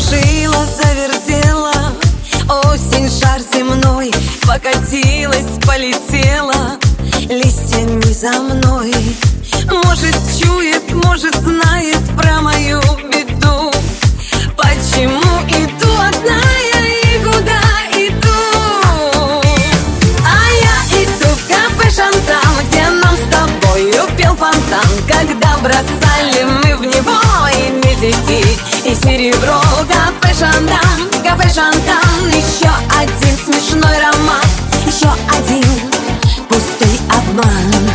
Закружила, завертела осень шар земной, покатилась, полетела листьями за мной. Может, чует, может, знает про мою беду. Почему иду одна я и куда иду? А я иду в кафе «Шантан», где нам с тобою пел фонтан, когда бросали мы в него и медики, и серебро. Кафе «Шантан», кафе «Шантан», еще один смешной роман, еще один пустой обман.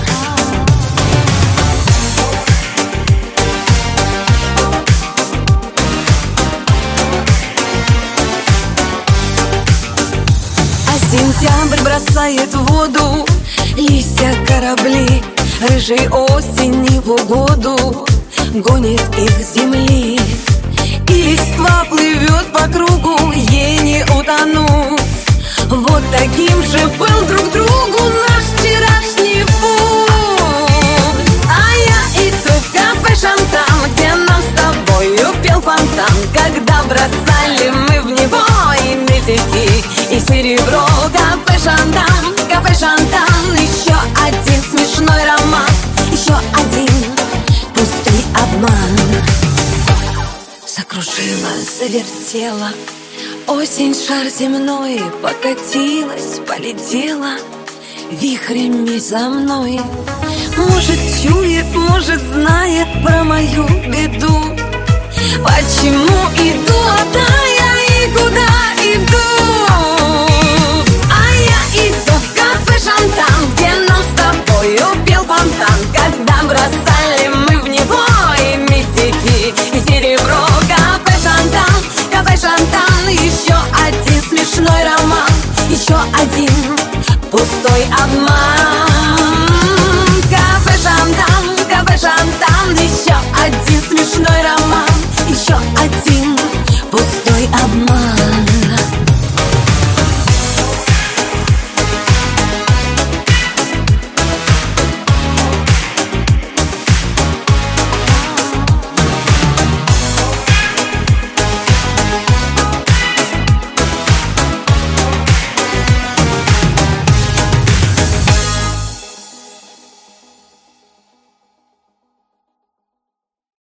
Сентябрь бросает в воду листья корабли, рыжей осени в угоду гонит их с земли. И листва плывет по кругу, ей не утонуть. Вот таким же был друг другу наш вчерашний путь. А я иду в кафе «Шантан», где нам с тобою пел фонтан, когда бросали мы в него и медики, и серебро. Кафе «Шантан», кафе «Шантан», еще один смешной роман, еще один пустой обман. Закружила, завертела осень шар земной, покатилась, полетела вихрями за мной. Может, чует, может, знает про мою беду. Почему иду одна я и куда иду?